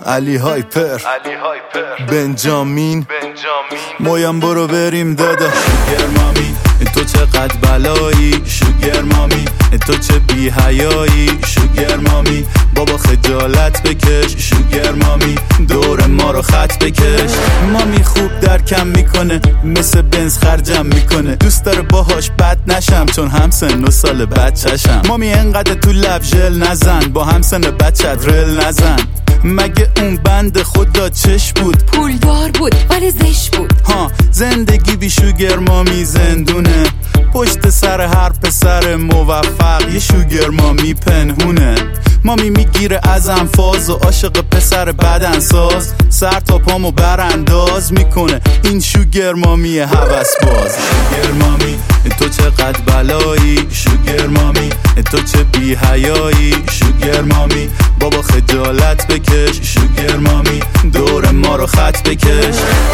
علی هایپر بنجامین مویم برو بریم دادا. شوگر مامی تو چقدر بلایی، شوگر مامی تو چه بی حیایی، شوگر مامی بابا خجالت بکش، شوگر مامی دور ما رو خط بکش. مامی خوب درکم میکنه مثل بنز خرجم میکنه، دوست داره باهاش بد نشم چون هم سن و سال بچه‌شم. مامی انقدر تو لب ژل نزن، با هم سن بچت رل نزن. مگه اون بند خدا چش بود؟ پولدار بود ولی زش بود. ها زندگی بی شوگر مامی زندونه، پشت سر هر پسر موفق یه شوگر مامی پنهونه. مامی میگیره از انفاز و عاشق پسر بدنساز، سر تا پامو برانداز میکنه این شوگر مامی هوس باز. شوگر مامی تو چقدر بلایی، شوگر مامی تو چه بی حیایی، شوگر مامی بابا خجالت بکش، شوگر مامی دور ما رو خط بکش.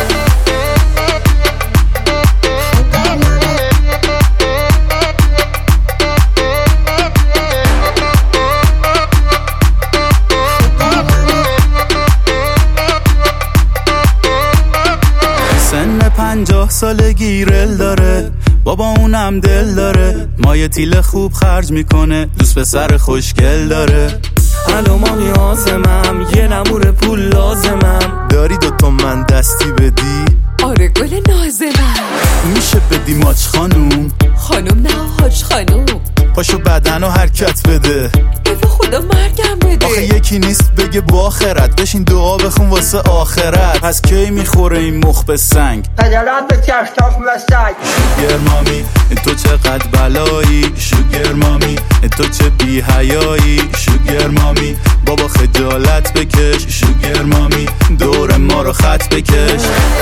سن 50 سالگی رل داره، بابا اونم دل داره، مایه تیل خوب خرج میکنه، دوست پسر خوشگل داره. الو مامی آزمم، یه نمور پول لازمم، داری 2 تومن دستی بدی؟ آره گل نازمم. میشه بدی ماچ خانوم؟ خانوم نه حاج خانوم. پاشو بدن و حرکت بده، به خدا مرگم بده. آخه یکی نیست بگه با آخرت، بشین دعا بخون واسه آخرت. پس کی میخوره این مخ به سنگ؟ خجالت بکش تاف مسک. شوگر مامی تو چقدر بلایی، شوگر مامی تو چه بی حیایی، شوگر مامی بابا خجالت بکش، شوگر مامی دور ما رو خط بکش.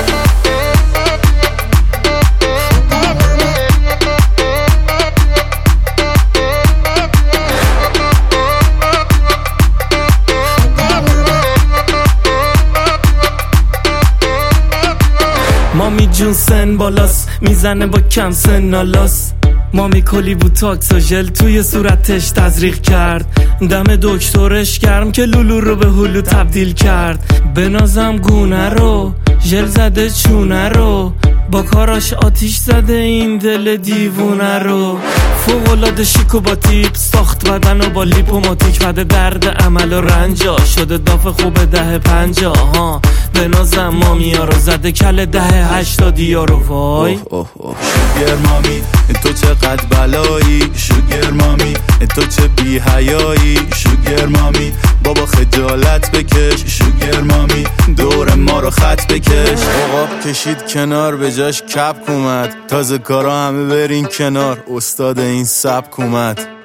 مامی جون سن بالاست، میزنه با کم سن نالاست. مامی کلی بود تاکس و ژل توی صورتش تزریق کرد، دم دکترش گرم که لولو رو به هلو تبدیل کرد. بنازم گونه رو ژل زده چونه رو، با کاراش آتیش زده این دل دیوونه رو. فوق‌العاده شیک و با تیپ ساخت بدن و با لیپوماتیک بده درد عمل و رنجا شده داف خوب 10-50 ها. بنازم مامی ها رو زده کل 10-80 رو وای. شوگر مامی تو چقدر بلایی، شوگر مامی تو چه بی حیایی، شوگر مامی بابا خجالت بکش، شوگر مامی دور ما رو خط بکش. عقاب کشید کنار به جاش کپ اومد، تازه کارا همه برین کنار، استاد این سبک اومد.